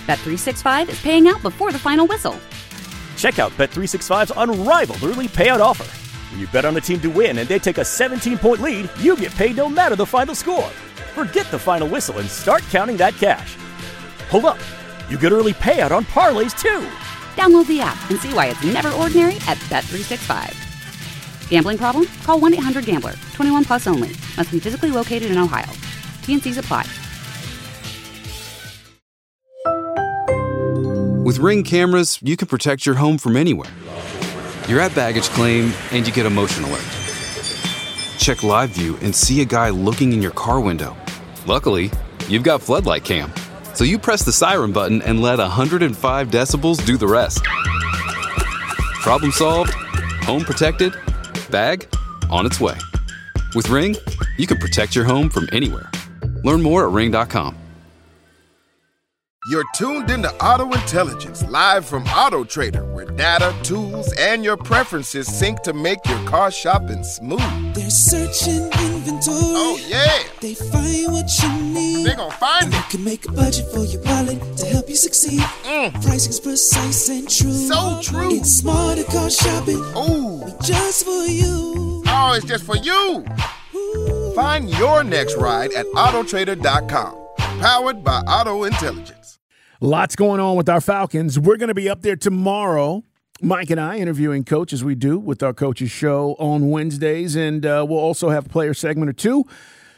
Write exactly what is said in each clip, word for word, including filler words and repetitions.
Bet three sixty-five is paying out before the final whistle. Check out Bet three sixty-five's unrivaled early payout offer. When you bet on a team to win and they take a seventeen-point lead, you get paid no matter the final score. Forget the final whistle and start counting that cash. Hold up. You get early payout on parlays, too. Download the app and see why it's never ordinary at Bet three sixty-five. Gambling problem? Call one eight hundred gambler. twenty-one plus only. Must be physically located in Ohio. T and C's apply. With Ring cameras, you can protect your home from anywhere. You're at baggage claim and you get a motion alert. Check live view and see a guy looking in your car window. Luckily, you've got Floodlight Cam. So you press the siren button and let one hundred five decibels do the rest. Problem solved, home protected, bag on its way. With Ring, you can protect your home from anywhere. Learn more at ring dot com. You're tuned into Auto Intelligence, live from Auto Trader, where data, tools, and your preferences sync to make your car shopping smooth. They're searching inventory. Oh, yeah. They find what you need. They're gonna find and it. You can make a budget for your wallet to help you succeed. Mm. Pricing's precise and true. So true. It's smarter car shopping. Ooh. Just for you. Oh, it's just for you. Ooh. Find your next ride at auto trader dot com. Powered by Auto Intelligence. Lots going on with our Falcons. We're going to be up there tomorrow, Mike and I, interviewing Coach, as we do with our Coaches Show on Wednesdays, and uh, we'll also have a player segment or two.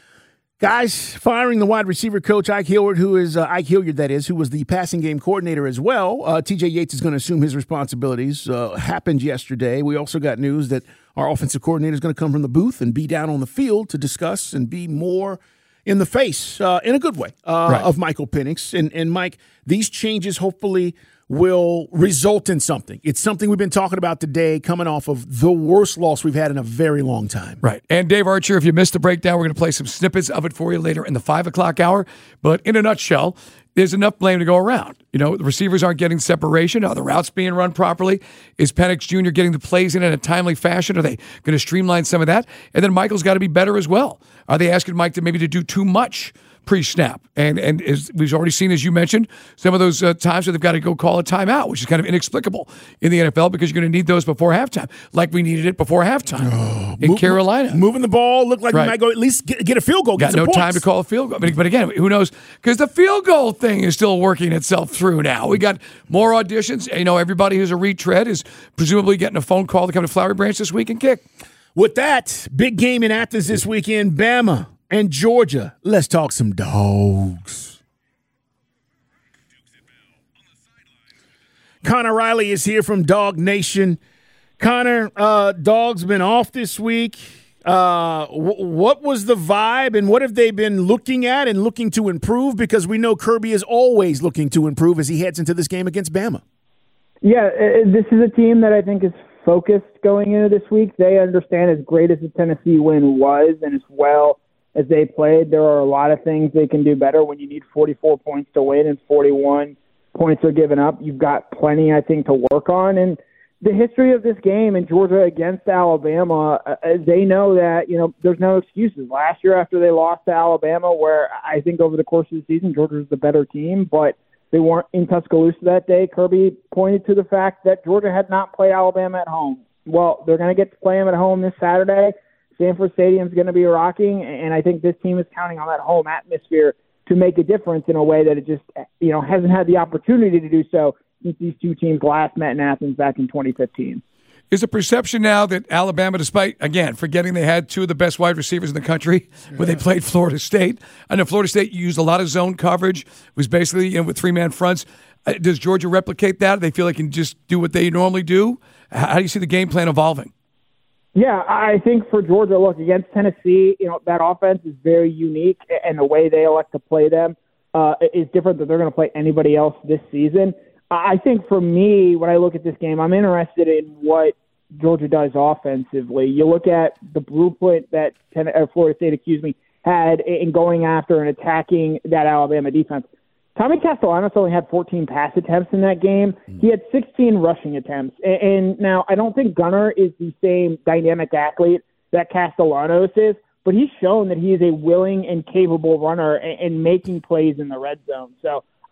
Guys, firing the wide receiver coach, Ike Hilliard, who is, uh, Ike Hilliard, that is, who was the passing game coordinator as well. Uh, T J Yates is going to assume his responsibilities. Uh, happened yesterday. We also got news that our offensive coordinator is going to come from the booth and be down on the field to discuss and be more in the face, uh, in a good way, uh, right. of Michael Penix. And, and, Mike, these changes hopefully will result in something. It's something we've been talking about today, coming off of the worst loss we've had in a very long time. Right. And Dave Archer, if you missed the breakdown, we're going to play some snippets of it for you later in the five o'clock hour. But in a nutshell, there's enough blame to go around. You know, the receivers aren't getting separation. Are the routes being run properly? Is Penix Junior getting the plays in in a timely fashion? Are they going to streamline some of that? And then Michael's got to be better as well. Are they asking Mike to maybe to do too much pre-snap? And and as we've already seen, as you mentioned, some of those uh, times where they've got to go call a timeout, which is kind of inexplicable in the N F L because you're going to need those before halftime, like we needed it before halftime oh, in move, Carolina. Moving the ball, looked like right. we might go at least get, get a field goal. Got no points. time to call a field goal. But, but again, who knows? Because the field goal thing is still working itself through now. We got more auditions. You know, everybody who's a retread is presumably getting a phone call to come to Flowery Branch this week and kick. With that, big game in Athens this weekend, Bama and Georgia. Let's talk some dogs. Connor Riley is here from Dog Nation. Connor, uh, Dog's been off this week. Uh, w- what was the vibe, and what have they been looking at and looking to improve? Because we know Kirby is always looking to improve as he heads into this game against Bama. Yeah, this is a team that I think is focused going into this week. They understand as great as the Tennessee win was and as well as they played, there are a lot of things they can do better when you need forty-four points to win and forty-one points are given up. You've got plenty, I think, to work on. And the history of this game in Georgia against Alabama, uh, they know that, you know, there's no excuses. Last year after they lost to Alabama, where I think over the course of the season, Georgia was the better team, but they weren't in Tuscaloosa that day. Kirby pointed to the fact that Georgia had not played Alabama at home. Well, they're going to get to play them at home this Saturday. Sanford Stadium's going to be rocking, and I think this team is counting on that home atmosphere to make a difference in a way that it just, you know, hasn't had the opportunity to do so since these two teams last met in Athens back in twenty fifteen. Is the perception now that Alabama, despite, again, forgetting they had two of the best wide receivers in the country when they played Florida State, I know Florida State used a lot of zone coverage, was basically, you know, with three-man fronts. Uh, does Georgia replicate that? They feel they can just do what they normally do? How do you see the game plan evolving? Yeah, I think for Georgia, look, against Tennessee, you know, that offense is very unique, and the way they elect to play them uh, is different than they're going to play anybody else this season. I think for me, when I look at this game, I'm interested in what Georgia does offensively. You look at the blueprint that Ten- uh, Florida State, excuse me, had in going after and attacking that Alabama defense. Tommy Castellanos only had fourteen pass attempts in that game. He had sixteen rushing attempts. And, and now I don't think Gunner is the same dynamic athlete that Castellanos is, but he's shown that he is a willing and capable runner and, and making plays in the red zone. So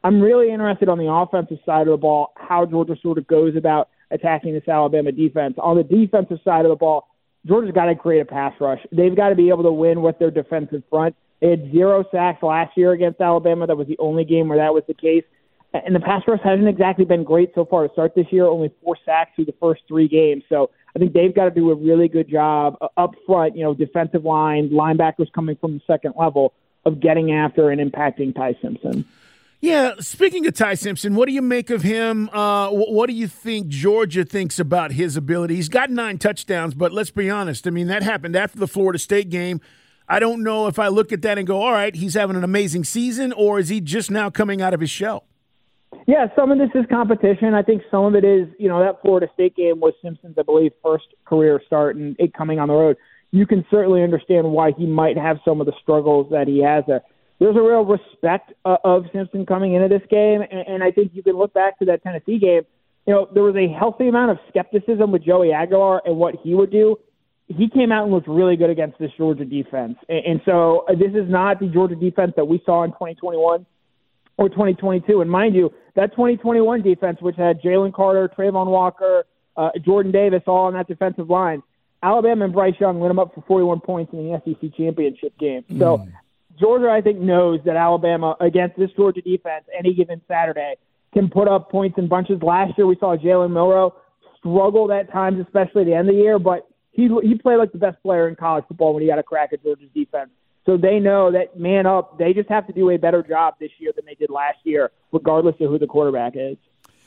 I'm really interested on the offensive side of the ball, how Georgia sort of goes about attacking this Alabama defense. On the defensive side of the ball, Georgia's got to create a pass rush. They've got to be able to win with their defensive front. They had zero sacks last year against Alabama. That was the only game where that was the case. And the pass rush hasn't exactly been great so far to start this year, only four sacks through the first three games. So I think they've got to do a really good job up front, you know, defensive line, linebackers coming from the second level of getting after and impacting Ty Simpson. Yeah, speaking of Ty Simpson, what do you make of him? Uh, what do you think Georgia thinks about his ability? He's got nine touchdowns, but let's be honest. I mean, that happened after the Florida State game. I don't know if I look at that and go, all right, he's having an amazing season, or is he just now coming out of his shell? Yeah, some of this is competition. I think some of it is, you know, that Florida State game was Simpson's, I believe, first career start and it coming on the road. You can certainly understand why he might have some of the struggles that he has there. There's a real respect uh, of Simpson coming into this game, and, and I think you can look back to that Tennessee game. You know, there was a healthy amount of skepticism with Joey Aguilar and what he would do. He came out and looked really good against this Georgia defense. And, and so uh, this is not the Georgia defense that we saw in twenty twenty-one or twenty twenty-two. And mind you, that twenty twenty-one defense, which had Jalen Carter, Trayvon Walker, uh, Jordan Davis all on that defensive line, Alabama and Bryce Young lit them up for forty-one points in the S E C championship game. So mm. Georgia, I think, knows that Alabama, against this Georgia defense, any given Saturday, can put up points in bunches. Last year we saw Jalen Milroe struggle at times, especially at the end of the year, but he he played like the best player in college football when he got a crack at Georgia's defense. So they know that, man up, they just have to do a better job this year than they did last year, regardless of who the quarterback is.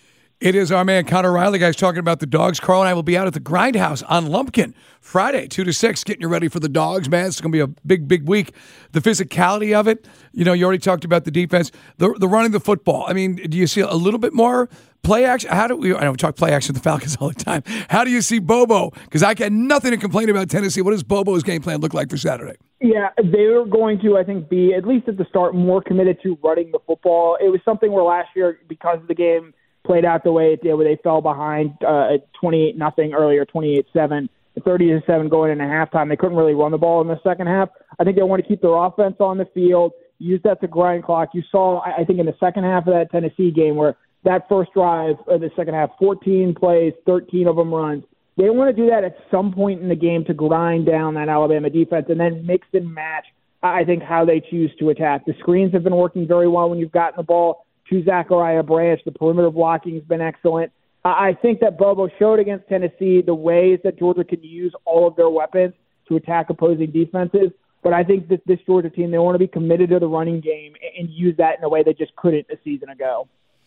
It is our man Connor Riley, guys, talking about the Dogs. Carl and I will be out at the Grindhouse on Lumpkin Friday, two to six, getting you ready for the Dogs, man. It's going to be a big, big week. The physicality of it, you know, you already talked about the defense, the, the running the football. I mean, do you see a little bit more play action? How do we, I know we talk play action with the Falcons all the time. How do you see Bobo? Because I got nothing to complain about Tennessee. What does Bobo's game plan look like for Saturday? Yeah, they're going to, I think, be, at least at the start, more committed to running the football. It was something where last year, because the game played out the way it did, where they fell behind uh, at twenty-eight nothing earlier, twenty-eight seven, thirty to seven going into halftime. They couldn't really run the ball in the second half. I think they want to keep their offense on the field, use that to grind clock. You saw, I think, in the second half of that Tennessee game where that first drive of the second half, fourteen plays, thirteen of them runs. They want to do that at some point in the game to grind down that Alabama defense and then mix and match, I think, how they choose to attack. The screens have been working very well when you've gotten the ball to Zachariah Branch. The perimeter blocking has been excellent. I think that Bobo showed against Tennessee the ways that Georgia can use all of their weapons to attack opposing defenses. But I think that this Georgia team, they want to be committed to the running game and use that in a way they just couldn't a season ago.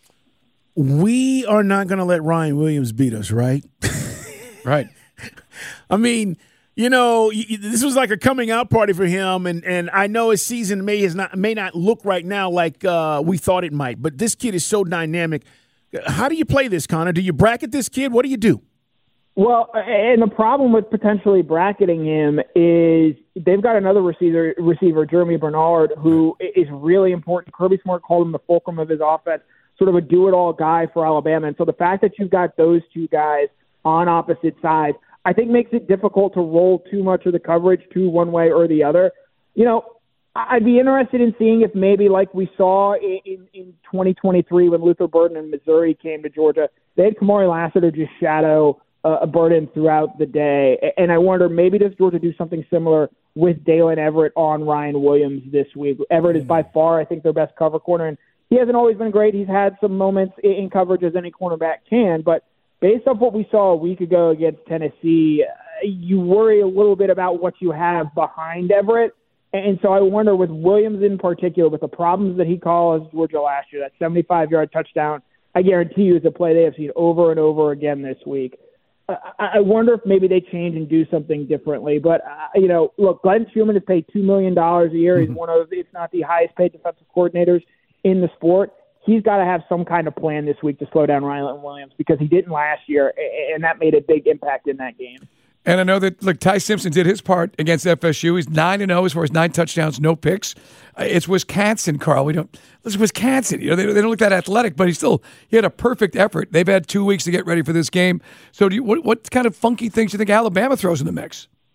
We are not going to let Ryan Williams beat us, right? Right. I mean, you know, this was like a coming out party for him, and, and I know his season may has not may not look right now like uh, we thought it might, but this kid is so dynamic. How do you play this, Connor? Do you bracket this kid? What do you do? Well, and the problem with potentially bracketing him is they've got another receiver, receiver Jeremy Bernard, who is really important. Kirby Smart called him the fulcrum of his offense, sort of a do-it-all guy for Alabama. And so the fact that you've got those two guys on opposite sides, I think makes it difficult to roll too much of the coverage to one way or the other. You know, I'd be interested in seeing if maybe like we saw in, in, in twenty twenty-three when Luther Burden and Missouri came to Georgia, they had Kamari Lassiter just shadow uh, Burden throughout the day. And I wonder, maybe does Georgia do something similar with Dalen Everett on Ryan Williams this week? Everett is by far, I think, their best cover corner, and he hasn't always been great. He's had some moments in, in coverage as any cornerback can, but based on what we saw a week ago against Tennessee, you worry a little bit about what you have behind Everett. And so I wonder, with Williams in particular, with the problems that he caused Georgia last year, that seventy-five-yard touchdown, I guarantee you is a play they have seen over and over again this week. I wonder if maybe they change and do something differently. But, uh, you know, look, Glenn Schumann is paid two million dollars a year. He's one of, if not the highest-paid defensive coordinators in the sport. He's got to have some kind of plan this week to slow down Ryan Williams, because he didn't last year, and that made a big impact in that game. And I know that, look, Ty Simpson did his part against F S U. He's nine and oh as far as nine touchdowns, no picks. Uh, it's Wisconsin, Carl. We don't. It's Wisconsin. You know, they, they don't look that athletic, but he still he had a perfect effort. They've had two weeks to get ready for this game. So, do you, what what kind of funky things do you think Alabama throws in the mix?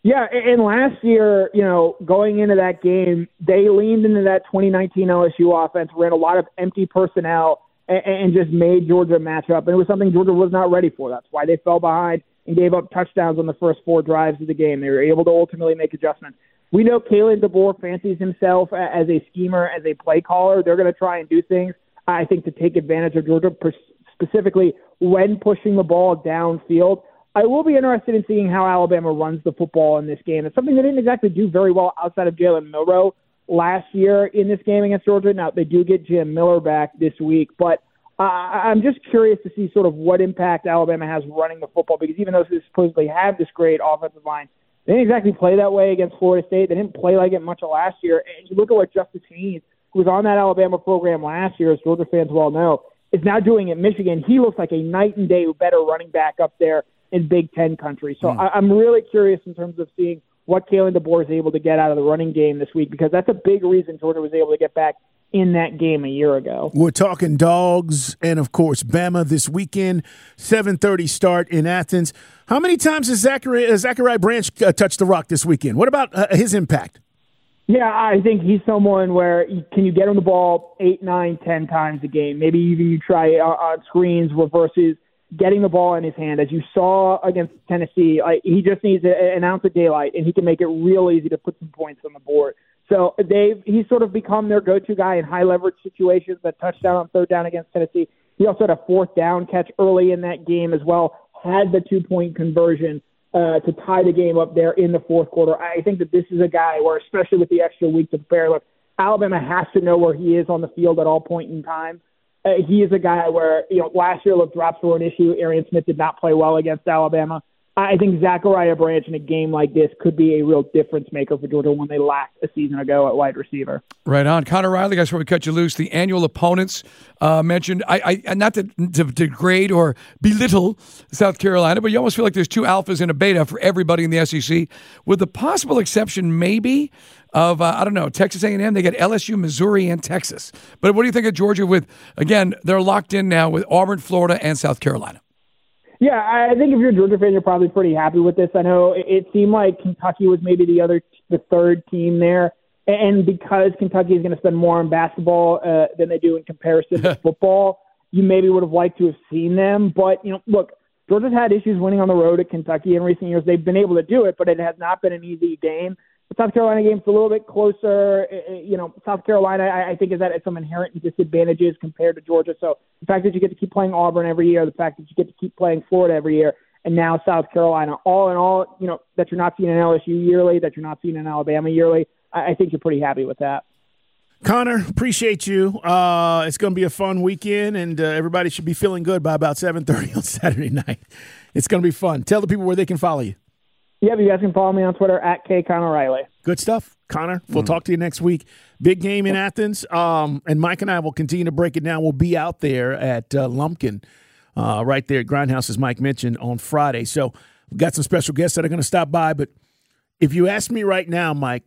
Yeah, and last year, you know, going into that game, they leaned into that twenty nineteen L S U offense, ran a lot of empty personnel, and, and just made Georgia match up. And it was something Georgia was not ready for. That's why they fell behind and gave up touchdowns on the first four drives of the game. They were able to ultimately make adjustments. We know Kalen DeBoer fancies himself as a schemer, as a play caller. They're going to try and do things, I think, to take advantage of Georgia, specifically when pushing the ball downfield. I will be interested in seeing how Alabama runs the football in this game. It's something they didn't exactly do very well outside of Jalen Milroe last year in this game against Georgia. Now, they do get Jim Miller back this week, but uh, I'm just curious to see sort of what impact Alabama has running the football, because even though they supposedly have this great offensive line, they didn't exactly play that way against Florida State. They didn't play like it much of last year. And you look at what Justice Haynes, who was on that Alabama program last year, as Georgia fans well know, is now doing at Michigan. He looks like a night and day better running back up there in Big Ten country. So mm. I, I'm really curious in terms of seeing what Kalen DeBoer is able to get out of the running game this week, because that's a big reason Georgia was able to get back in that game a year ago. We're talking dogs and, of course, Bama this weekend, seven thirty start in Athens. How many times has Zachary, uh, Zachariah Branch uh, touched the rock this weekend? What about uh, his impact? Yeah, I think he's someone where can you get him the ball eight, nine, ten times a game? Maybe even you try on, on screens, reverses, getting the ball in his hand. As you saw against Tennessee, like, he just needs an ounce of daylight, and he can make it real easy to put some points on the board. So they've he's sort of become their go-to guy in high-leverage situations. That touchdown on third down against Tennessee. He also had a fourth down catch early in that game as well, had the two-point conversion uh, to tie the game up there in the fourth quarter. I think that this is a guy where, especially with the extra week to prepare, look, Alabama has to know where he is on the field at all point in time. Uh, he is a guy where, you know, last year, look, drops were an issue. Arian Smith did not play well against Alabama. I think Zachariah Branch in a game like this could be a real difference maker for Georgia when they lacked a season ago at wide receiver. Right on. Connor Riley, guys, before we cut you loose, the annual opponents uh, mentioned, I, I not to, to degrade or belittle South Carolina, but you almost feel like there's two alphas and a beta for everybody in the S E C, with the possible exception maybe of, uh, I don't know, Texas A and M. They get L S U, Missouri, and Texas. But what do you think of Georgia with, again, they're locked in now with Auburn, Florida, and South Carolina? Yeah, I think if you're a Georgia fan, you're probably pretty happy with this. I know it seemed like Kentucky was maybe the other, the third team there, and because Kentucky is going to spend more on basketball uh, than they do in comparison to football, you maybe would have liked to have seen them. But, you know, look, Georgia's had issues winning on the road at Kentucky in recent years. They've been able to do it, but it has not been an easy game. The South Carolina game's a little bit closer. You know, South Carolina, I think, is at some inherent disadvantages compared to Georgia. So the fact that you get to keep playing Auburn every year, the fact that you get to keep playing Florida every year, and now South Carolina, all in all, you know, that you're not seeing an L S U yearly, that you're not seeing an Alabama yearly, I think you're pretty happy with that. Connor, appreciate you. Uh, it's going to be a fun weekend, and uh, everybody should be feeling good by about seven thirty on Saturday night. It's going to be fun. Tell the people where they can follow you. Yeah, you guys can follow me on Twitter at K Connor Riley. Good stuff, Connor. We'll mm. talk to you next week. Big game in Athens, um, and Mike and I will continue to break it down. We'll be out there at uh, Lumpkin, uh, right there at Grindhouse, as Mike mentioned, on Friday. So we've got some special guests that are going to stop by. But if you ask me right now, Mike,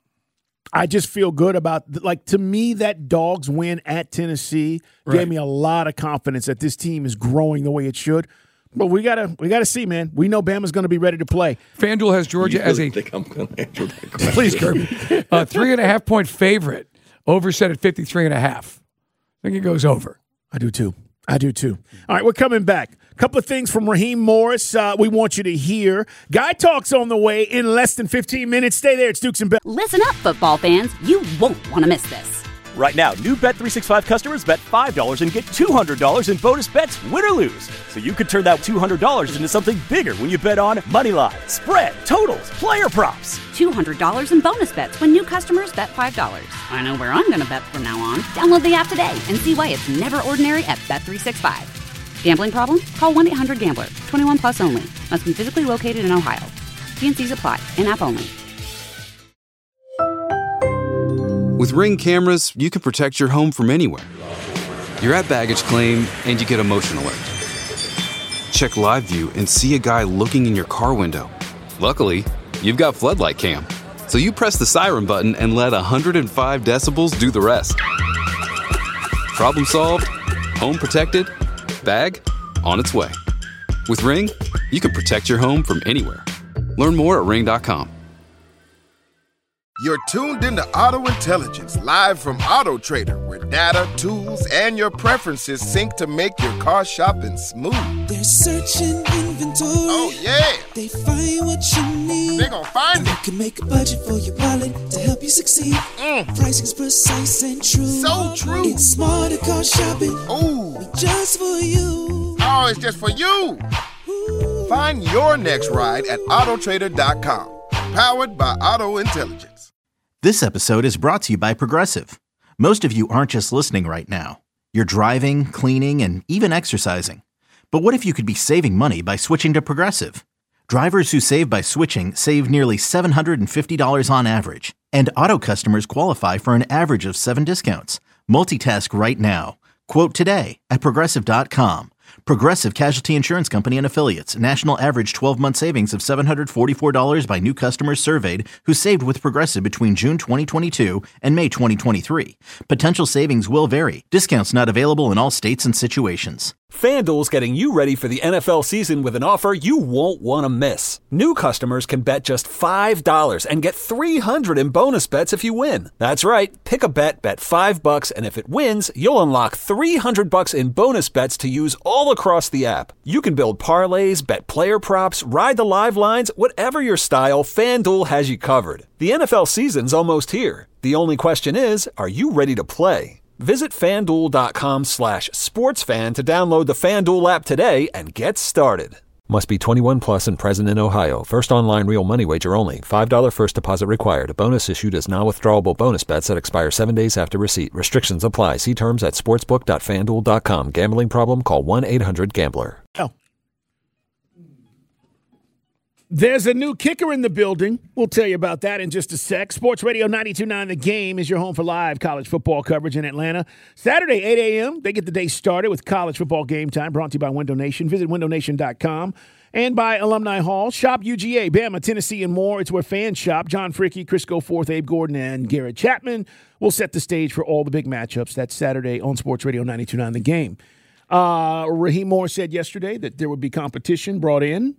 I just feel good about, like, to me, that Dogs win at Tennessee right. gave me a lot of confidence that this team is growing the way it should. But we gotta, we gotta see, man. We know Bama's going to be ready to play. FanDuel has Georgia you as really a. Think I'm going to answer that question. Please, Kirby. A three and a half point favorite. Over set at fifty-three and a half. I think it goes over. I do too. I do too. All right, we're coming back. A couple of things from Raheem Morris. Uh, we want you to hear. Guy Talk's on the way in less than fifteen minutes. Stay there. It's Dukes and Bell. Listen up, football fans. You won't want to miss this. Right now, new Bet three sixty-five customers bet five dollars and get two hundred dollars in bonus bets, win or lose. So you could turn that two hundred dollars into something bigger when you bet on moneyline, spread, totals, player props. two hundred dollars in bonus bets when new customers bet five dollars. I know where I'm going to bet from now on. Download the app today and see why it's never ordinary at Bet three sixty-five. Gambling problem? Call one eight hundred gambler. twenty-one plus only. Must be physically located in Ohio. T and C's apply. In-app only. With Ring cameras, you can protect your home from anywhere. You're at baggage claim and you get a motion alert. Check live view and see a guy looking in your car window. Luckily, you've got Floodlight Cam. So you press the siren button and let one hundred five decibels do the rest. Problem solved, home protected, bag on its way. With Ring, you can protect your home from anywhere. Learn more at ring dot com. You're tuned into Auto Intelligence, live from Auto Trader, where data, tools, and your preferences sync to make your car shopping smooth. They're searching inventory. Oh, yeah. They find what you need. They gon' find and it. You can make a budget for your wallet to help you succeed. Mm. Pricing's precise and true. So true. It's smarter car shopping. Ooh. Just for you. Oh, it's just for you. Ooh. Find your next ride at auto trader dot com. Powered by Auto Intelligence. This episode is brought to you by Progressive. Most of you aren't just listening right now. You're driving, cleaning, and even exercising. But what if you could be saving money by switching to Progressive? Drivers who save by switching save nearly seven hundred fifty dollars on average. And auto customers qualify for an average of seven discounts. Multitask right now. Quote today at progressive dot com. Progressive Casualty Insurance Company and Affiliates. National average twelve-month savings of seven hundred forty-four dollars by new customers surveyed who saved with Progressive between June twenty twenty-two and May twenty twenty-three. Potential savings will vary. Discounts not available in all states and situations. FanDuel's getting you ready for the N F L season with an offer you won't want to miss. New customers can bet just five dollars and get three hundred dollars in bonus bets if you win. That's right. Pick a bet, bet five bucks, and if it wins, you'll unlock three hundred bucks in bonus bets to use all across the app. You can build parlays, bet player props, ride the live lines, whatever your style, FanDuel has you covered. The N F L season's almost here. The only question is, are you ready to play? Visit FanDuel.com slash sportsfan to download the FanDuel app today and get started. Must be twenty-one plus and present in Ohio. First online real money wager only. five dollars first deposit required. Bonus issued as non-withdrawable bonus bets that expire seven days after receipt. Restrictions apply. See terms at sportsbook dot fan duel dot com. Gambling problem? Call one eight hundred gambler. Oh. There's a new kicker in the building. We'll tell you about that in just a sec. Sports Radio ninety-two point nine The Game is your home for live college football coverage in Atlanta. Saturday, eight a.m., they get the day started with college football game time, brought to you by Window Nation. Visit window nation dot com and by Alumni Hall. Shop U G A, Bama, Tennessee, and more. It's where fans shop. John Fricky, Chris Goforth, Abe Gordon, and Garrett Chapman will set the stage for all the big matchups. That's Saturday on Sports Radio ninety-two point nine The Game. Uh, Raheem Moore said yesterday that there would be competition brought in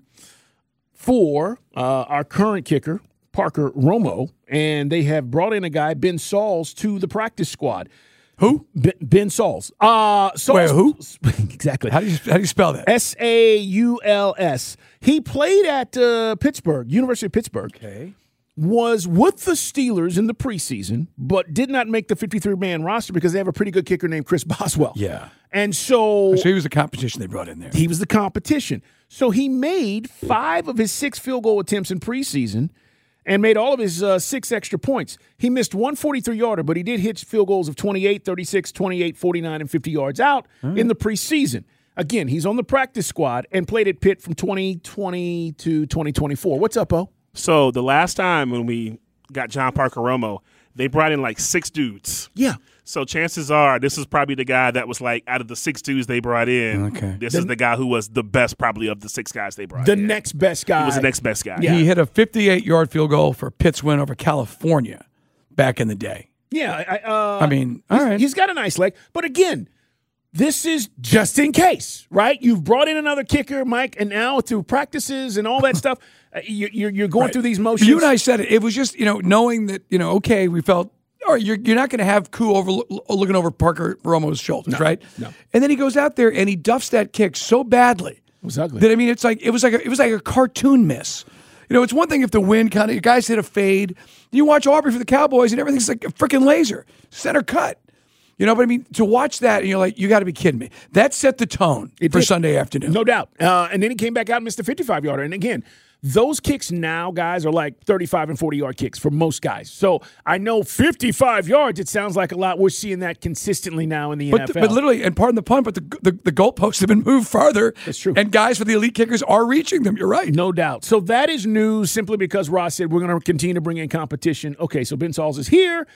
for uh, our current kicker, Parker Romo, and they have brought in a guy, Ben Sauls, to the practice squad. Who? Ben, Ben Sauls. Uh, Sauls. Wait, who? Exactly. How do you how do you spell that? S A U L S. He played at uh, Pittsburgh, University of Pittsburgh. Okay. Was with the Steelers in the preseason, but did not make the fifty-three man roster because they have a pretty good kicker named Chris Boswell. Yeah. And so, so he was the competition they brought in there. He was the competition. So he made five of his six field goal attempts in preseason and made all of his uh, six extra points. He missed one forty-three yarder, but he did hit field goals of twenty-eight, thirty-six, twenty-eight, forty-nine, and fifty yards out mm. in the preseason. Again, he's on the practice squad and played at Pitt from twenty twenty to twenty twenty-four. What's up, O? So the last time when we got John Parker Romo, they brought in like six dudes. Yeah. So chances are this is probably the guy that was like out of the six dudes they brought in. Okay. This the, is the guy who was the best probably of the six guys they brought the in. The next best guy. He was the next best guy. Yeah. He hit a fifty-eight yard field goal for Pitt's win over California back in the day. Yeah. I, uh, I mean, all he's, right. He's got a nice leg. But again, this is just in case, right? You've brought in another kicker, Mike, and now through practices and all that stuff, uh, you, you're, you're going right. through these motions. You and I said it. It was just, you know, knowing that, you know, okay, we felt, all right, you're, you're not going to have Koo over, looking over Parker Romo's shoulders, no, right? No. And then he goes out there and he duffs that kick so badly. It was ugly. That, I mean, it's like, it was like a, it was like a cartoon miss. You know, it's one thing if the wind kind of, you guys hit a fade. You watch Aubrey for the Cowboys and everything's like a freaking laser, center cut. You know, but I mean, to watch that, and you're like, you got to be kidding me. That set the tone it for did. Sunday afternoon. No doubt. Uh, and then he came back out and missed a fifty-five yarder. And again, those kicks now, guys, are like thirty-five and forty-yard kicks for most guys. So I know fifty-five yards, it sounds like a lot. We're seeing that consistently now in the but N F L. The, but literally, and pardon the pun, but the, the, the goalposts have been moved farther. That's true. And guys for the elite kickers are reaching them. You're right. No doubt. So that is news simply because Ross said we're going to continue to bring in competition. Okay, so Ben Sauls is here.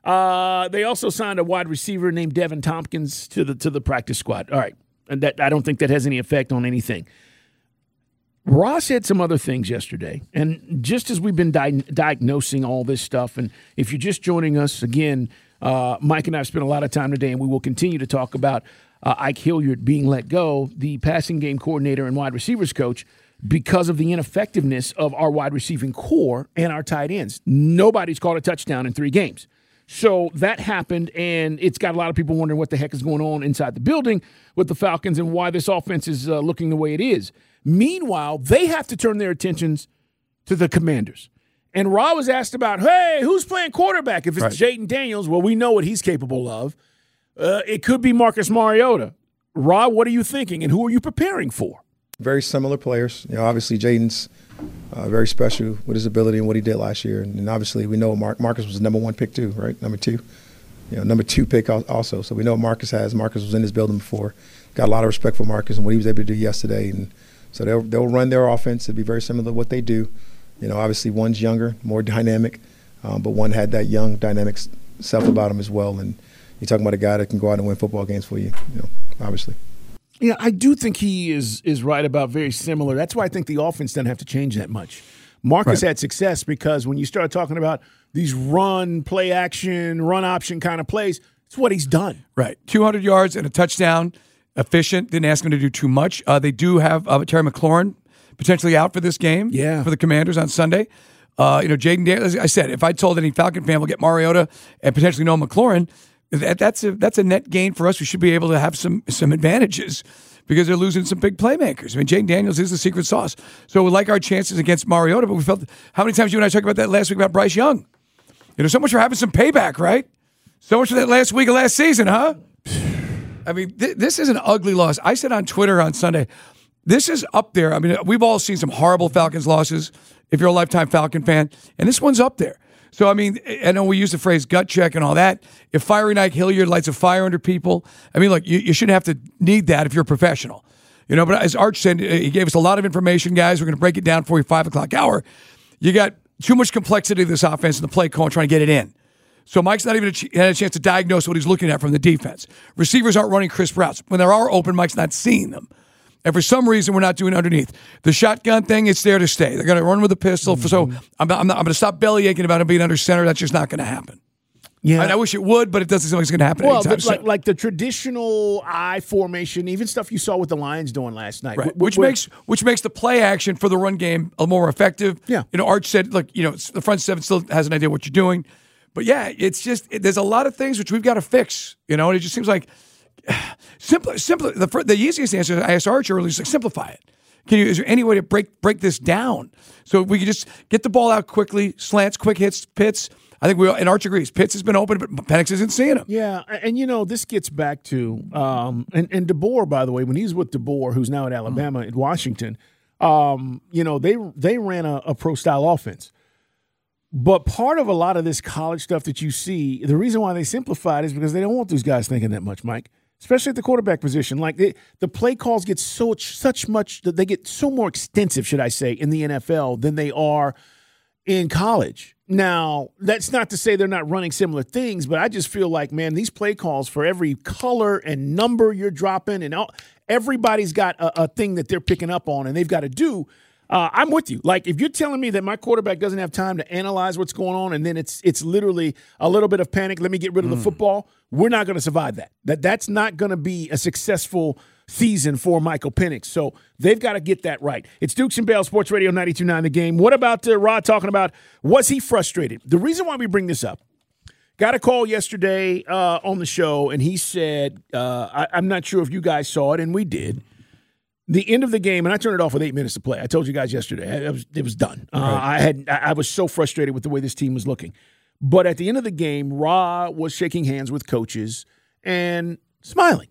Uh, they also signed a wide receiver named Devin Tompkins to the to the practice squad. All right, and that I don't think that has any effect on anything. Ross said some other things yesterday, and just as we've been di- diagnosing all this stuff, and if you're just joining us again, uh, Mike and I have spent a lot of time today, and we will continue to talk about uh, Ike Hilliard being let go, the passing game coordinator and wide receivers coach. because of the ineffectiveness of our wide receiving core and our tight ends. Nobody's caught a touchdown in three games. So that happened, and it's got a lot of people wondering what the heck is going on inside the building with the Falcons and why this offense is uh, looking the way it is. Meanwhile, they have to turn their attentions to the Commanders. And Rob was asked about, hey, who's playing quarterback? If it's right. Jaden Daniels, well, we know what he's capable of. Uh, it could be Marcus Mariota. Rob, what are you thinking, and who are you preparing for? Very similar players. You know, obviously Jaden's uh, very special with his ability and what he did last year. And, and obviously we know Mar- Marcus was the number one pick too, right? Number two. You know, number two pick also. So we know what Marcus has. Marcus was in this building before. Got a lot of respect for Marcus and what he was able to do yesterday. And so they'll, they'll run their offense. It'll be very similar to what they do. You know, obviously one's younger, more dynamic, um, but one had that young, dynamic self about him as well. And you're talking about a guy that can go out and win football games for you, you know, obviously. Yeah, I do think he is is right about very similar. That's why I think the offense doesn't have to change that much. Marcus right. had success because when you start talking about these run, play action, run option kind of plays, it's what he's done. Right. two hundred yards and a touchdown, efficient. Didn't ask him to do too much. Uh, they do have uh, Terry McLaurin potentially out for this game yeah. for the Commanders on Sunday. Uh, you know, Jaden Daniels, I said, if I told any Falcon fan we'll get Mariota and potentially no McLaurin, that, that's a that's a net gain for us. We should be able to have some some advantages because they're losing some big playmakers. I mean, Jaden Daniels is the secret sauce. So we like our chances against Mariota, but we felt, how many times you and I talked about that last week about Bryce Young? You know, so much for having some payback, right? So much for that last week of last season, huh? I mean, th- this is an ugly loss. I said on Twitter on Sunday, this is up there. I mean, we've all seen some horrible Falcons losses if you're a lifetime Falcon fan, and this one's up there. So, I mean, I know we use the phrase gut check and all that. If Fiery Night Hilliard lights a fire under people, I mean, look, you, you shouldn't have to need that if you're a professional. You know, but as Arch said, he gave us a lot of information, guys. We're going to break it down for you, five o'clock hour. You got too much complexity to this offense and the play call and trying to get it in. So Mike's not even a ch- had a chance to diagnose what he's looking at from the defense. Receivers aren't running crisp routes. When there are open, Mike's not seeing them. And for some reason, we're not doing underneath. The shotgun thing, it's there to stay. They're going to run with a pistol. Mm-hmm. So I'm, not, I'm, not, I'm going to stop belly aching about him being under center. That's just not going to happen. Yeah, I, I wish it would, but it doesn't seem like it's going to happen well, anytime but like, soon. like the traditional I formation, even stuff you saw with the Lions doing last night. Right. W- which w- makes which makes the play action for the run game a more effective. Yeah. You know, Arch said, look, you know, the front seven still has an idea what you're doing. But yeah, it's just, it, there's a lot of things which we've got to fix, you know, and it just seems like, Simple, simple. The, the easiest answer I asked Arch earlier is like, simplify it. Can you? Is there any way to break break this down so we can just get the ball out quickly, slants, quick hits, Pitts? I think we and Arch agrees. Pitts has been open, but Penix isn't seeing him. Yeah, and you know this gets back to um, and and DeBoer, by the way, when he's with DeBoer, who's now at Alabama mm. at Washington, um, you know they they ran a, a pro style offense. But part of a lot of this college stuff that you see, the reason why they simplified is because they don't want these guys thinking that much, Mike. Especially at the quarterback position. Like they, the play calls get so such much that they get so more extensive, should I say, in the N F L than they are in college. Now, that's not to say they're not running similar things, but I just feel like, man, these play calls for every color and number you're dropping, and all, everybody's got a, a thing that they're picking up on, and they've got to do. Uh, I'm with you. Like, if you're telling me that my quarterback doesn't have time to analyze what's going on, and then it's it's literally a little bit of panic, let me get rid of mm. the football, we're not going to survive that. That That's not going to be a successful season for Michael Penix. So they've got to get that right. It's Dukes and Bell, Sports Radio ninety-two point nine The Game. What about uh, Rod talking about, was he frustrated? The reason why we bring this up, got a call yesterday uh, on the show, and he said, uh, I, I'm not sure if you guys saw it, and we did. The end of the game, and I turned it off with eight minutes to play. I told you guys yesterday, it was, it was done. Uh, right. I had I was so frustrated with the way this team was looking. But at the end of the game, Ra was shaking hands with coaches and smiling.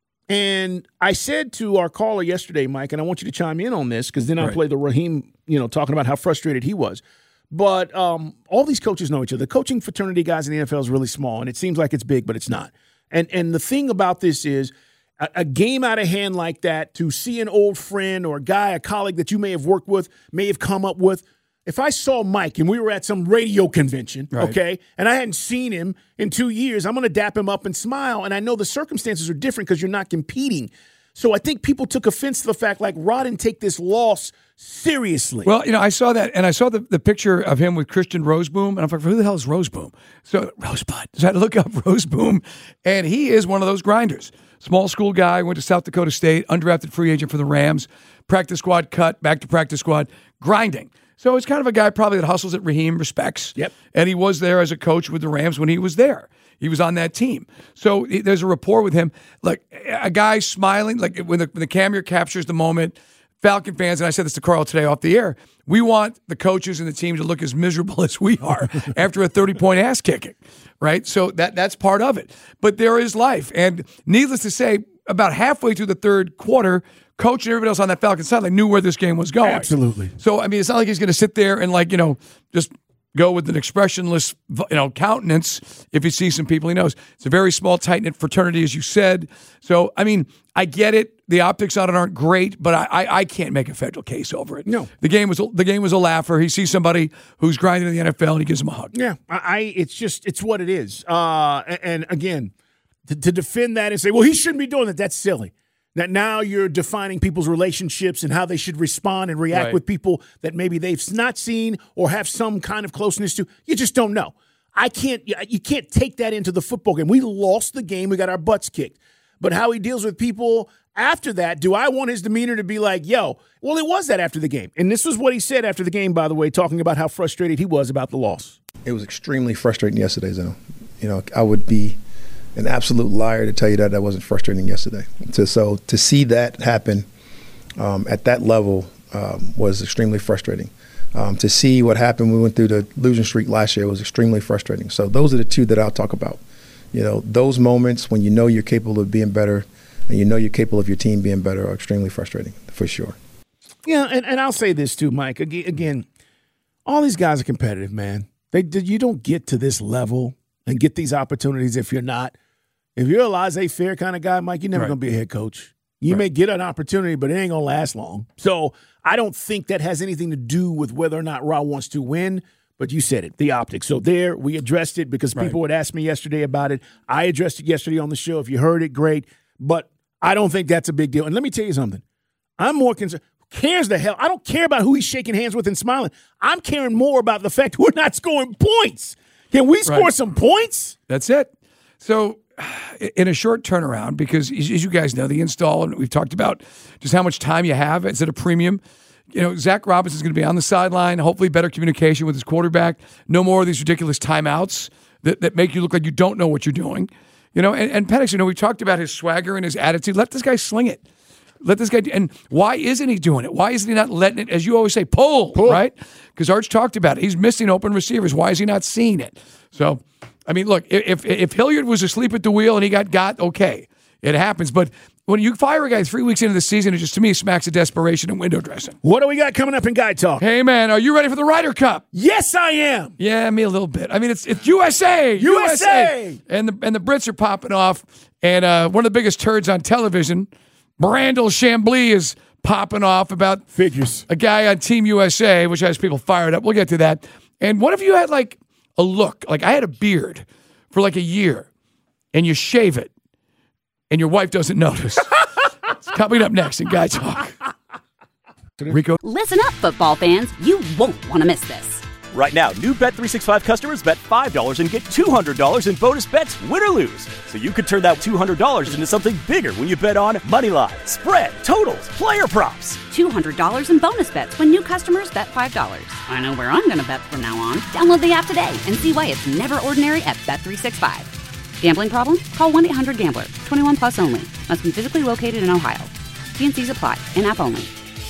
And I said to our caller yesterday, Mike, and I want you to chime in on this because then I'll right. play the Raheem, you know, talking about how frustrated he was. But um, all these coaches know each other. The coaching fraternity guys in the N F L is really small, and it seems like it's big, but it's not. And and the thing about this is, a game out of hand like that, to see an old friend or a guy, a colleague that you may have worked with, may have come up with. If I saw Mike and we were at some radio convention, right. okay, and I hadn't seen him in two years, I'm going to dap him up and smile. And I know the circumstances are different because you're not competing. So I think people took offense to the fact, like, Rod didn't take this loss seriously. Well, you know, I saw that, and I saw the, the picture of him with Christian Roseboom, and I'm like, who the hell is Roseboom? So, Rosebud. So I had to look up Roseboom, and he is one of those grinders. Small school guy, went to South Dakota State, undrafted free agent for the Rams, practice squad cut, back to practice squad, grinding. So it's kind of a guy probably that hustles that Raheem respects. Yep. And he was there as a coach with the Rams when he was there. He was on that team. So there's a rapport with him. Like a guy smiling, like when the, when the camera captures the moment, Falcon fans, and I said this to Carl today off the air, we want the coaches and the team to look as miserable as we are after a thirty-point ass kicking, right? So that that's part of it. But there is life. And needless to say, about halfway through the third quarter, coach and everybody else on that Falcon sideline knew where this game was going. Absolutely. So, I mean, it's not like he's going to sit there and, like, you know, just go with an expressionless, you know, countenance if he sees some people he knows. It's a very small, tight-knit fraternity, as you said. So, I mean, I get it. The optics on it aren't great, but I, I, I can't make a federal case over it. No. The game was the game was a laugher. He sees somebody who's grinding in the N F L, and he gives him a hug. Yeah, I, I it's just, it's what it is. Uh, and, and again, to, to defend that and say, well, he shouldn't be doing that, that's silly. That now you're defining people's relationships and how they should respond and react Right. with people that maybe they've not seen or have some kind of closeness to. You just don't know. I can't. You can't take that into the football game. We lost the game. We got our butts kicked. But how he deals with people after that, do I want his demeanor to be like, yo, well, it was that after the game. And this was what he said after the game, by the way, talking about how frustrated he was about the loss. It was extremely frustrating yesterday, Zeno. You know, I would be an absolute liar to tell you that that wasn't frustrating yesterday. So, so to see that happen um, at that level um, was extremely frustrating. Um, to see what happened when we went through the losing streak last year was extremely frustrating. So those are the two that I'll talk about. You know, those moments when you know you're capable of being better and you know you're capable of your team being better are extremely frustrating, for sure. Yeah, and, and I'll say this too, Mike. Again, again, all these guys are competitive, man. They You don't get to this level and get these opportunities if you're not. If you're a laissez-faire kind of guy, Mike, you're never Right. going to be a head coach. You Right. may get an opportunity, but it ain't going to last long. So I don't think that has anything to do with whether or not Ra wants to win, but you said it, the optics. So there, we addressed it because Right. people had asked me yesterday about it. I addressed it yesterday on the show. If you heard it, great. But I don't think that's a big deal. And let me tell you something. I'm more concerned. Who cares the hell? I don't care about who he's shaking hands with and smiling. I'm caring more about the fact we're not scoring points. Can we score Right. some points? That's it. So in a short turnaround, because as you guys know, the install, and we've talked about just how much time you have, it's at a premium. You know, Zach Robinson's going to be on the sideline, hopefully better communication with his quarterback, no more of these ridiculous timeouts that, that make you look like you don't know what you're doing. You know, and, and Penix, you know, we talked about his swagger and his attitude. Let this guy sling it. Let this guy do, and why isn't he doing it? Why isn't he not letting it, as you always say, pull, pull. Right? Because Arch talked about it. He's missing open receivers. Why is he not seeing it? So, I mean, look, if if Hilliard was asleep at the wheel and he got got, okay, it happens. But when you fire a guy three weeks into the season, it just, to me, smacks of desperation and window dressing. What do we got coming up in Guy Talk? Hey, man, are you ready for the Ryder Cup? Yes, I am. Yeah, me a little bit. I mean, it's it's U S A. U S A. And the, and the Brits are popping off. And uh, one of the biggest turds on television, Brandel Chambly, is popping off about figures. A guy on Team U S A, which has people fired up. We'll get to that. And what if you had like a look? Like I had a beard for like a year, and you shave it, and your wife doesn't notice. It's coming up next in Guy Talk. Rico. Listen up, football fans. You won't want to miss this. Right now, new Bet three sixty-five customers bet five dollars and get two hundred dollars in bonus bets, win or lose. So you could turn that two hundred dollars into something bigger when you bet on money line, spread, totals, player props. two hundred dollars in bonus bets when new customers bet five dollars. I know where I'm going to bet from now on. Download the app today and see why it's never ordinary at Bet three sixty-five. Gambling problem? Call one eight hundred gambler. twenty-one plus only. Must be physically located in Ohio. T and C's apply. In-app only.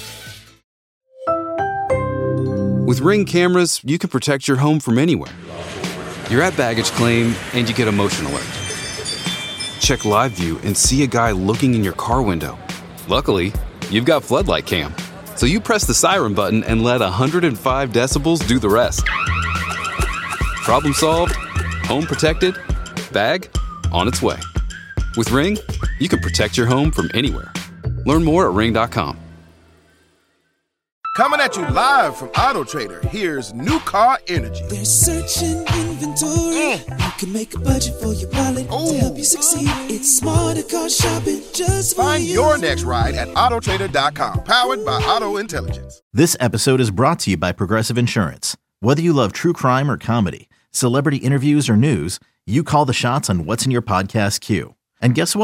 With Ring cameras, you can protect your home from anywhere. You're at baggage claim and you get a motion alert. Check live view and see a guy looking in your car window. Luckily, you've got floodlight cam. So you press the siren button and let one hundred five decibels do the rest. Problem solved, home protected, bag on its way. With Ring, you can protect your home from anywhere. Learn more at ring dot com. Coming at you live from Auto Trader, here's New Car Energy. They're searching inventory. Mm. You can make a budget for your wallet to help you succeed. It's smarter car shopping just for Find you. your next ride at auto trader dot com. Powered by Auto Intelligence. This episode is brought to you by Progressive Insurance. Whether you love true crime or comedy, celebrity interviews or news, you call the shots on what's in your podcast queue. And guess what?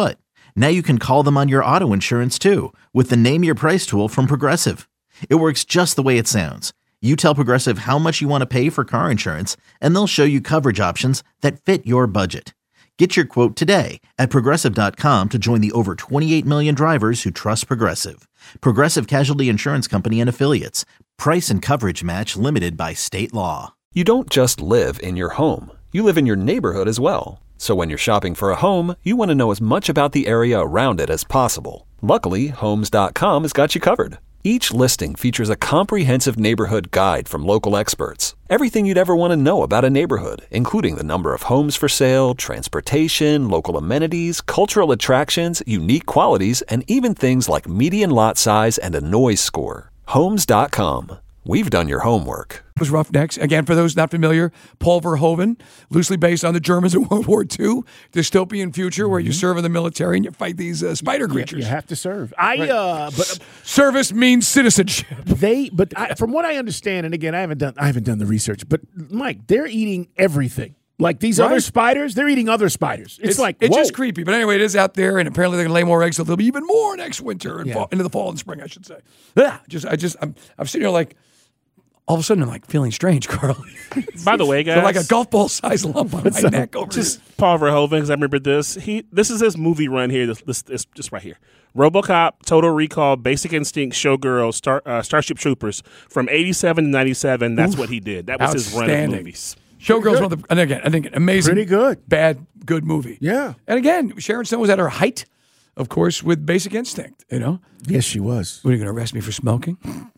Now you can call them on your auto insurance too with the Name Your Price tool from Progressive. It works just the way it sounds. You tell Progressive how much you want to pay for car insurance, and they'll show you coverage options that fit your budget. Get your quote today at Progressive dot com to join the over twenty-eight million drivers who trust Progressive. Progressive Casualty Insurance Company and Affiliates. Price and coverage match limited by state law. You don't just live in your home. You live in your neighborhood as well. So when you're shopping for a home, you want to know as much about the area around it as possible. Luckily, Homes dot com has got you covered. Each listing features a comprehensive neighborhood guide from local experts. Everything you'd ever want to know about a neighborhood, including the number of homes for sale, transportation, local amenities, cultural attractions, unique qualities, and even things like median lot size and a noise score. Homes dot com. We've done your homework. It was Roughnecks. Again, for those not familiar, Paul Verhoeven, loosely based on the Germans in World War Two, dystopian future mm-hmm. where you serve in the military and you fight these uh, spider creatures. You have to serve. I right. uh, but uh, service means citizenship. They, but I, from what I understand, and again, I haven't done, I haven't done the research. But Mike, they're eating everything. Like these right. other spiders, they're eating other spiders. It's, it's like it's whoa. just creepy. But anyway, it is out there, and apparently they're gonna lay more eggs, so there'll be even more next winter and yeah. fall, into the fall and spring, I should say. Yeah, just I just I'm I'm sitting here like. All of a sudden, I'm like feeling strange, Carl. By the way, guys, so like a golf ball sized lump on my so, neck over just here. Paul Verhoeven, because I remember this. He this is his movie run here. This, this, this just right here. RoboCop, Total Recall, Basic Instinct, Showgirls, Star, uh, Starship Troopers from eighty-seven to ninety-seven. That's Oof. what he did. That was his run of movies. Showgirls, one of the, and again, I think an amazing, pretty good, bad, good movie. Yeah, and again, Sharon Stone was at her height, of course, with Basic Instinct. You know, yes, she was. What, are you going to arrest me for smoking?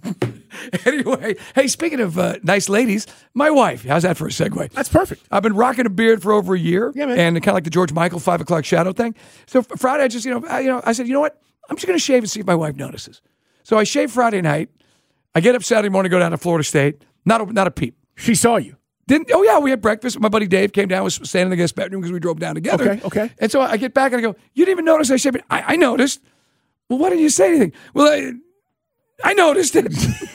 Anyway, hey, speaking of uh, nice ladies, my wife, how's that for a segue? That's perfect. I've been rocking a beard for over a year, yeah, man. And kind of like the George Michael five o'clock shadow thing. So Friday, I just, you know, I, you know, I said, you know what? I'm just going to shave and see if my wife notices. So I shaved Friday night. I get up Saturday morning, go down to Florida State. Not a, not a peep. She saw you. Didn't? Oh, yeah, we had breakfast. My buddy Dave came down, was staying in the guest bedroom because we drove down together. Okay, okay. And so I get back and I go, you didn't even notice I shaved it? I, I noticed. Well, why didn't you say anything? Well, I, I noticed it.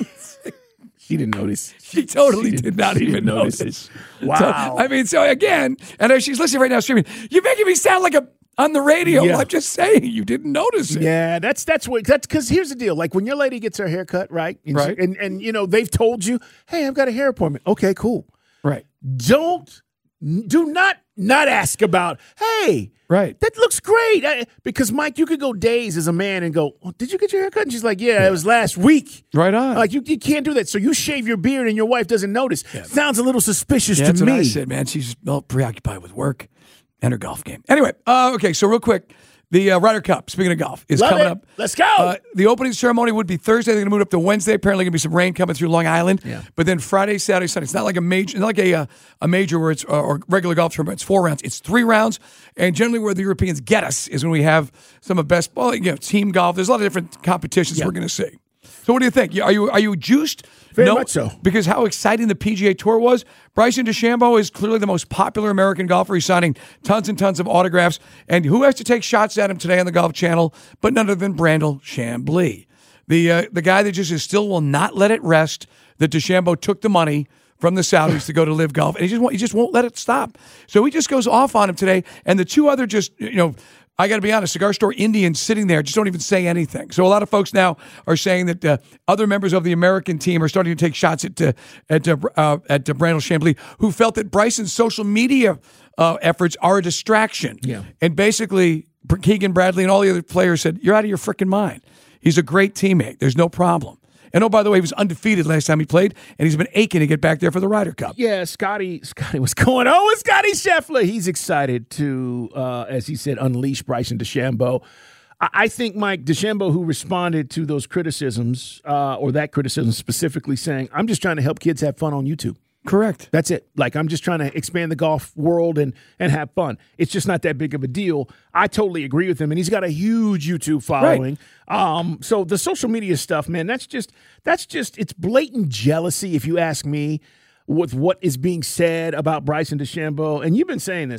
She didn't notice. She totally she did not even notice. notice. Wow. So, I mean, so again, and as she's listening right now streaming, you're making me sound like a on the radio. Yeah. I'm just saying you didn't notice it. Yeah, that's that's what that's because here's the deal. Like when your lady gets her hair cut, right? And right. She, and and you know they've told you, hey, I've got a hair appointment. Okay, cool. Right. Don't do not not ask about, hey, right, that looks great. I, because Mike, you could go days as a man and go, oh, did you get your hair cut? And she's like, yeah, yeah, it was last week. Right on. Like you, you can't do that. So you shave your beard and your wife doesn't notice. Yeah. Sounds a little suspicious yeah, to that's me. What I said, man. She's well preoccupied with work and her golf game. Anyway, uh, okay, so real quick. The uh, Ryder Cup, speaking of golf, is Love coming it. up. Let's go. Uh, the opening ceremony would be Thursday. They're going to move it up to Wednesday. Apparently, going to be some rain coming through Long Island. Yeah. But then Friday, Saturday, Sunday. It's not like a major, not like a uh, a major where it's uh, or regular golf tournament. It's four rounds. It's three rounds. And generally, where the Europeans get us is when we have some of best, well, you know, team golf. There's a lot of different competitions yeah. we're going to see. So, what do you think? Are you are you juiced? Very no, much so. Because how exciting the P G A Tour was. Bryson DeChambeau is clearly the most popular American golfer. He's signing tons and tons of autographs. And who has to take shots at him today on the Golf Channel but none other than Brandel Chambly, the uh, the guy that just is still will not let it rest that DeChambeau took the money from the Saudis to go to Live Golf, and he just won't, he just won't let it stop. So he just goes off on him today. And the two other just you know. I got to be honest, cigar store Indians sitting there just don't even say anything. So a lot of folks now are saying that uh, other members of the American team are starting to take shots at uh, at uh, uh, at uh, Brandel Chambly, who felt that Bryson's social media uh, efforts are a distraction. Yeah. And basically, Keegan Bradley and all the other players said, "You're out of your freaking mind. He's a great teammate. There's no problem." And oh, by the way, he was undefeated last time he played, and he's been aching to get back there for the Ryder Cup. Yeah, Scotty, Scotty was going, oh, it's Scotty Scheffler. He's excited to, uh, as he said, unleash Bryson DeChambeau. I, I think Mike DeChambeau, who responded to those criticisms, uh, or that criticism specifically saying, I'm just trying to help kids have fun on YouTube. Correct. That's it. Like, I'm just trying to expand the golf world and and have fun. It's just not that big of a deal. I totally agree with him, and he's got a huge YouTube following. Right. Um, so the social media stuff, man, that's just that's just it's blatant jealousy, if you ask me, with what is being said about Bryson DeChambeau. And you've been saying this, like,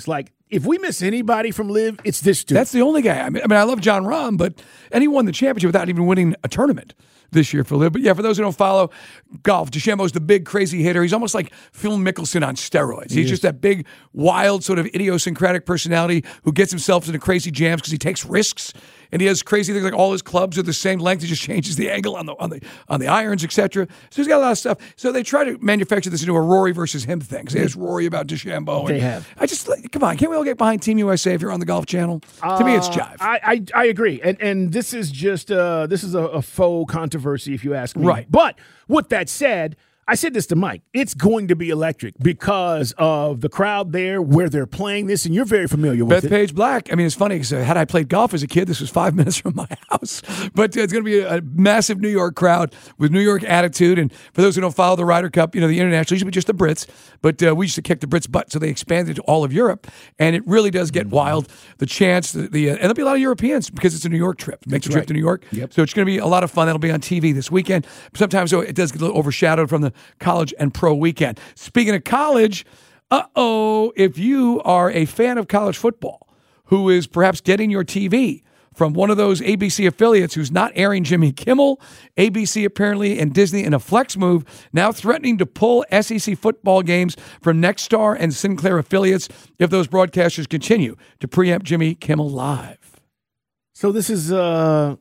if we miss anybody from Liv, it's this dude. That's the only guy. I mean, I mean, I love John Rahm, but and he won the championship without even winning a tournament this year for Liv. But yeah, for those who don't follow golf, DeChambeau's the big crazy hitter. He's almost like Phil Mickelson on steroids. He He's is. just that big, wild, sort of idiosyncratic personality who gets himself into crazy jams because he takes risks. And he has crazy things like all his clubs are the same length. He just changes the angle on the on the on the irons, et cetera. So he's got a lot of stuff. So they try to manufacture this into a Rory versus him thing. Because they asked Rory about DeChambeau. They and have. I just like, come on, can't we all get behind Team U S A if you're on the Golf Channel? To me, it's jive. I, I I agree, and and this is just uh, this is a, a faux controversy, if you ask me. Right. But with that said, I said this to Mike. It's going to be electric because of the crowd there, where they're playing this, and you're very familiar with it. Bethpage Black. I mean, it's funny because uh, had I played golf as a kid, this was five minutes from my house. But uh, it's going to be a, a massive New York crowd with New York attitude. And for those who don't follow the Ryder Cup, you know, the international used to be just the Brits, but uh, we used to kick the Brits' butt, so they expanded to all of Europe. And it really does get wild. The chance, the, the uh, and there'll be a lot of Europeans because it's a New York trip. Make the trip right. to New York. Yep. So it's going to be a lot of fun. That'll be on T V this weekend. Sometimes though, it does get a little overshadowed from the college and pro weekend. Speaking of college, uh-oh, if you are a fan of college football who is perhaps getting your T V from one of those A B C affiliates who's not airing Jimmy Kimmel, A B C apparently and Disney in a flex move, now threatening to pull S E C football games from Nexstar and Sinclair affiliates if those broadcasters continue to preempt Jimmy Kimmel Live. So this is uh,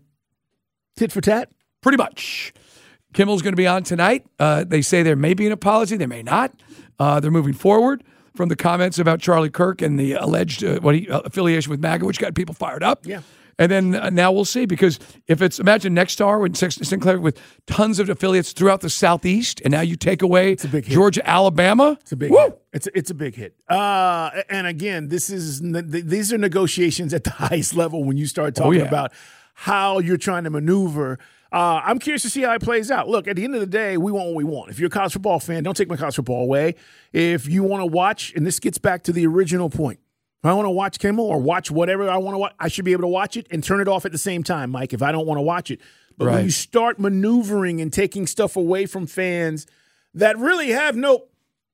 tit for tat? Pretty much. Kimmel's going to be on tonight. Uh, they say there may be an apology. There may not. Uh, they're moving forward from the comments about Charlie Kirk and the alleged uh, what he, uh, affiliation with MAGA, which got people fired up. Yeah. And then uh, now we'll see, because if it's, imagine Nexstar with Sinclair with tons of affiliates throughout the Southeast, and now you take away Georgia, Alabama. It's a big Woo! hit. It's a, it's a big hit. Uh, and again, this is these are negotiations at the highest level when you start talking Oh, yeah. about how you're trying to maneuver. Uh, I'm curious to see how it plays out. Look, at the end of the day, we want what we want. If you're a college football fan, don't take my college football away. If you want to watch, and this gets back to the original point, if I want to watch Kimmel or watch whatever I want to watch, I should be able to watch it and turn it off at the same time, Mike, if I don't want to watch it. But Right. when you start maneuvering and taking stuff away from fans that really have no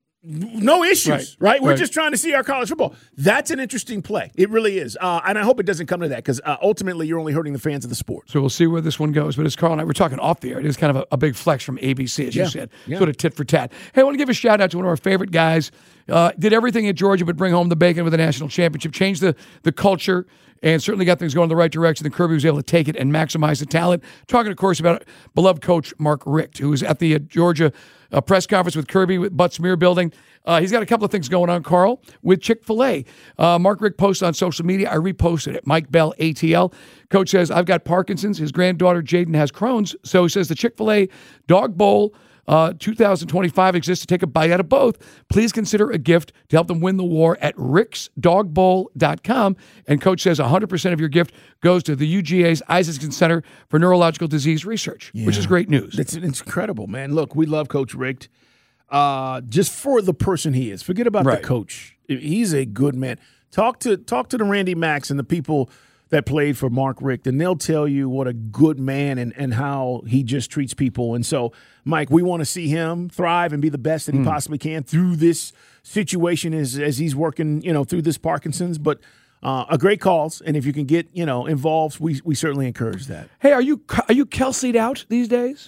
no issues, right? Right. We're Right. just trying to see our college football. That's an interesting play. It really is. Uh, and I hope it doesn't come to that, because uh, ultimately you're only hurting the fans of the sport. So we'll see where this one goes. But as Carl and I were talking off the air, it is kind of a, a big flex from A B C, as Yeah. you said, Yeah. sort of tit for tat. Hey, I want to give a shout out to one of our favorite guys. Uh, did everything at Georgia but bring home the bacon with a national championship, changed the, the culture, and certainly got things going in the right direction. The Kirby was able to take it and maximize the talent. Talking, of course, about beloved coach Mark Richt, who was at the uh, Georgia uh, press conference with Kirby with Butts Smear Building. Uh, he's got a couple of things going on, Carl, with Chick-fil-A. Uh, Mark Richt posted on social media. I reposted it. Mike Bell, A T L. Coach says, I've got Parkinson's. His granddaughter, Jaden, has Crohn's. So he says the Chick-fil-A Dog Bowl uh, two thousand twenty-five exists to take a bite out of both. Please consider a gift to help them win the war at ricks dog bowl dot com. And Coach says one hundred percent of your gift goes to the U G A's Isaacson Center for Neurological Disease Research, which is great news. It's, it's incredible, man. Look, we love Coach Richt. Uh, just for the person he is. Forget about Right. the coach. He's a good man. Talk to talk to the Randy Max and the people that played for Mark Richt, and they'll tell you what a good man and, and how he just treats people. And so, Mike, we want to see him thrive and be the best that he Mm. possibly can through this situation as, as he's working, you know, through this Parkinson's. But uh, a great cause, and if you can get, you know, involved, we we certainly encourage that. Hey, are you are you Kelsey'd out these days?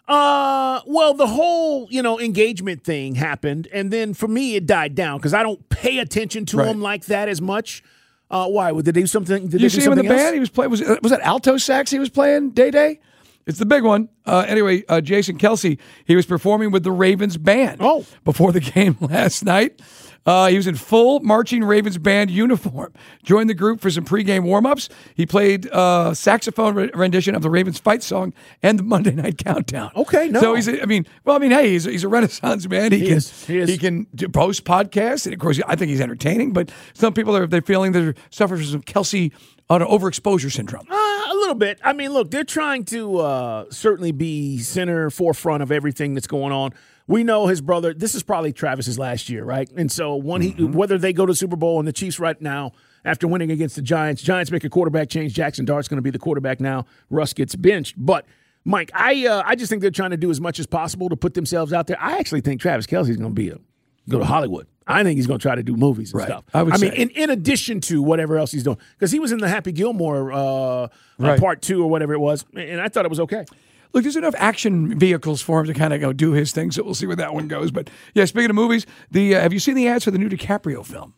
Uh, well, the whole, you know, engagement thing happened, and then for me, it died down because I don't pay attention to Right. him like that as much. Uh, why? Did they do something? Did Did they you do see him in the something else? band? He was playing. Was was that alto sax he was playing? Day Day. It's the big one. Uh, anyway, uh, Jason Kelsey, he was performing with the Ravens band. Oh. Before the game last night. Uh, he was in full marching Ravens band uniform. Joined the group for some pregame warm-ups. He played uh, saxophone re- rendition of the Ravens fight song and the Monday Night Countdown. Okay, no. So he's, a, I mean, well, I mean, hey, he's, he's a Renaissance man. He, He can, is, he is. He can do post podcasts, and of course, I think he's entertaining. But some people are they feeling they're suffering from some Kelsey on overexposure syndrome. Uh, a little bit. I mean, look, they're trying to uh, certainly be center, forefront of everything that's going on. We know his brother. This is probably Travis's last year, right? And so, when he, Mm-hmm. whether they go to Super Bowl and the Chiefs right now, after winning against the Giants, Giants make a quarterback change. Jackson Dart's going to be the quarterback now. Russ gets benched. But Mike, I uh, I just think they're trying to do as much as possible to put themselves out there. I actually think Travis Kelce's going to be a go to Hollywood. I think he's going to try to do movies and Right. stuff. I would mean, say. in, in addition to whatever else he's doing, because he was in the Happy Gilmore uh, Right. uh, part two or whatever it was, and I thought it was okay. Look, there's enough action vehicles for him to kind of go do his thing, so we'll see where that one goes. But yeah, speaking of movies, the uh, have you seen the ads for the new DiCaprio film?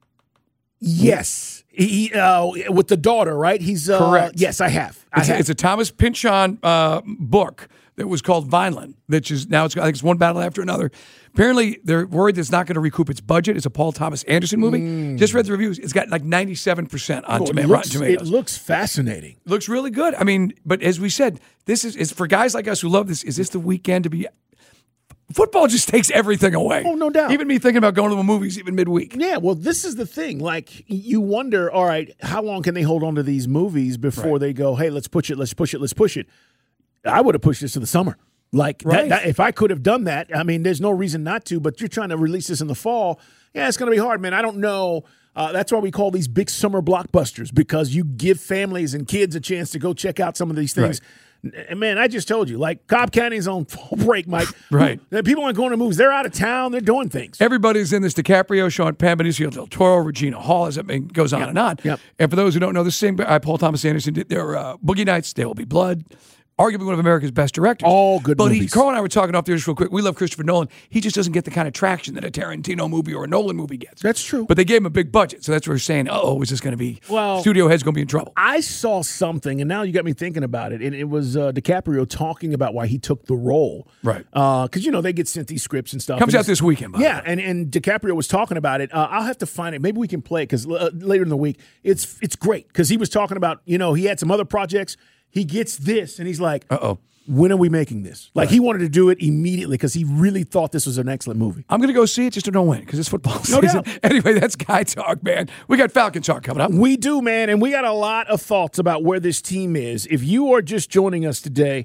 Yes, he uh, with the daughter, right? He's uh, Correct. Yes, I have. I It's, a, have. it's a Thomas Pynchon uh, book that was called Vineland, which is now it's I think it's one battle after another. Apparently, they're worried that it's not going to recoup its budget. It's a Paul Thomas Anderson movie. Just read the reviews; it's got like ninety-seven percent on Oh, it toma- looks- Rotten Tomatoes. It looks fascinating. Looks really good. I mean, but as we said, this is, is for guys like us who love this. Is this the weekend to be? Football just takes everything away. Oh, no doubt. Even me thinking about going to the movies even midweek. Yeah, well, this is the thing. Like, you wonder, all right, how long can they hold on to these movies before Right. they go, hey, let's push it, let's push it, let's push it. I would have pushed this to the summer. Like, that- Right. that- if I could have done that, I mean, there's no reason not to, but you're trying to release this in the fall. Yeah, it's going to be hard, man. I don't know. Uh, that's why we call these big summer blockbusters, because you give families and kids a chance to go check out some of these things. And man, I just told you, like Cobb County's on full break, Mike. Right. People aren't going to movies. They're out of town. They're doing things. Everybody's in this. DiCaprio, Sean Penn, Benicio del Toro, Regina Hall, as it may- goes on Yep. and on. Yep. And for those who don't know, the same guy, Paul Thomas Anderson, did their uh, Boogie Nights, There Will Be Blood. Arguably one of America's best directors. All good but movies. He, Carl and I were talking off there just real quick. We love Christopher Nolan. He just doesn't get the kind of traction that a Tarantino movie or a Nolan movie gets. That's true. But they gave him a big budget, so that's where we're saying, oh, is this going to be, Well, studio head's going to be in trouble. I saw something, and now you got me thinking about it. And it was uh, DiCaprio talking about why he took the role. Right. Because, you know, they get sent these scripts and stuff. Comes and out it's- this weekend, by the Yeah, way. and, and DiCaprio was talking about it. Uh, I'll have to find it. Maybe we can play it, because uh, later in the week, it's it's great. Because he was talking about, you know, he had some other projects. He gets this, and he's like, Uh-oh. when are we making this? Like, he wanted to do it immediately because he really thought this was an excellent movie. I'm going to go see it just to know when, because it's football No season. doubt. Anyway, that's Guy Talk, man. We got Falcon Talk coming up. We do, man, and we got a lot of thoughts about where this team is. If you are just joining us today,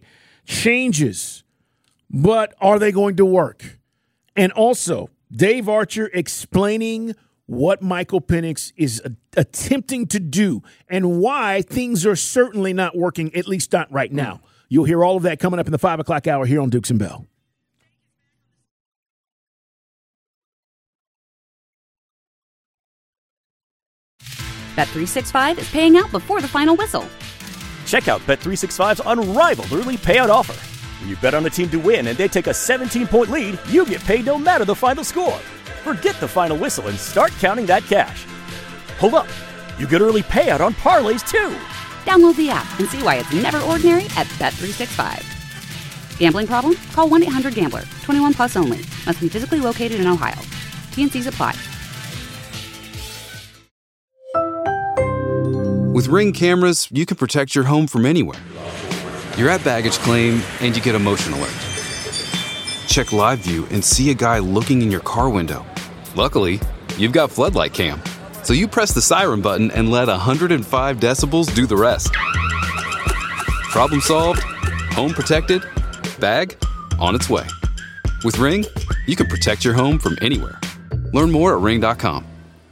changes, but are they going to work? And also, Dave Archer explaining what Michael Penix is a- attempting to do and why things are certainly not working, at least not right now. You'll hear all of that coming up in the five o'clock hour here on Dukes and Bell. Bet three sixty-five is paying out before the final whistle. Check out Bet three sixty-five's unrivaled early payout offer. When you bet on a team to win and they take a seventeen-point lead, you get paid no matter the final score. Forget the final whistle and start counting that cash. Hold up. You get early payout on parlays too. Download the app and see why it's never ordinary at Bet three sixty-five. Gambling problem? Call one eight hundred gambler. twenty-one plus only. Must be physically located in Ohio. T N Cs apply. With Ring cameras, you can protect your home from anywhere. You're at baggage claim and you get a motion alert. Check live view and see a guy looking in your car window. Luckily, you've got floodlight cam. So you press the siren button and let one hundred five decibels do the rest. Problem solved, home protected, bag on its way. With Ring, you can protect your home from anywhere. Learn more at ring dot com.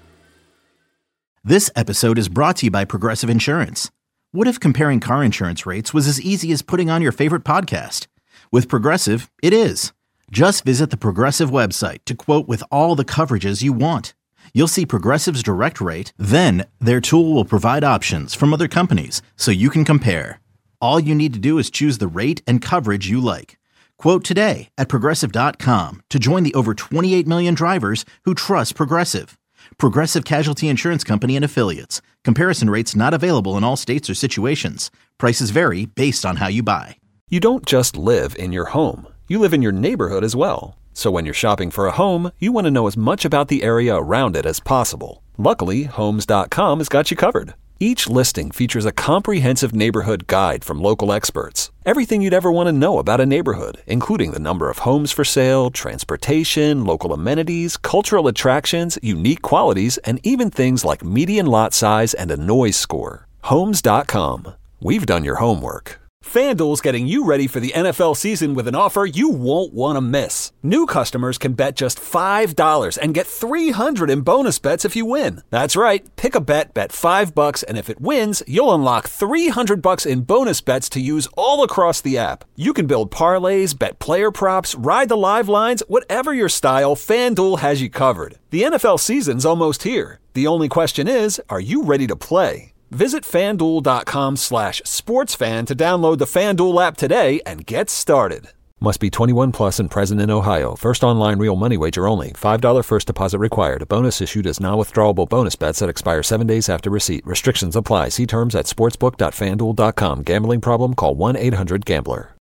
This episode is brought to you by Progressive Insurance. What if comparing car insurance rates was as easy as putting on your favorite podcast? With Progressive, it is. Just visit the Progressive website to quote with all the coverages you want. You'll see Progressive's direct rate, then their tool will provide options from other companies so you can compare. All you need to do is choose the rate and coverage you like. Quote today at Progressive dot com to join the over twenty-eight million drivers who trust Progressive. Progressive Casualty Insurance Company and Affiliates. Comparison rates not available in all states or situations. Prices vary based on how you buy. You don't just live in your home. You live in your neighborhood as well. So when you're shopping for a home, you want to know as much about the area around it as possible. Luckily, Homes dot com has got you covered. Each listing features a comprehensive neighborhood guide from local experts. Everything you'd ever want to know about a neighborhood, including the number of homes for sale, transportation, local amenities, cultural attractions, unique qualities, and even things like median lot size and a noise score. Homes dot com. We've done your homework. FanDuel's getting you ready for the N F L season with an offer you won't want to miss. New customers can bet just five dollars and get three hundred dollars in bonus bets if you win. That's right. Pick a bet, bet five bucks, and if it wins, you'll unlock three hundred bucks in bonus bets to use all across the app. You can build parlays, bet player props, ride the live lines, whatever your style, FanDuel has you covered. The N F L season's almost here. The only question is, are you ready to play? Visit FanDuel.com slash sportsfan to download the FanDuel app today and get started. Must be twenty-one plus and present in Ohio. First online real money wager only. five dollars first deposit required. Bonus issued as non-withdrawable bonus bets that expire seven days after receipt. Restrictions apply. See terms at sportsbook dot fanduel dot com. Gambling problem? Call one eight hundred gambler.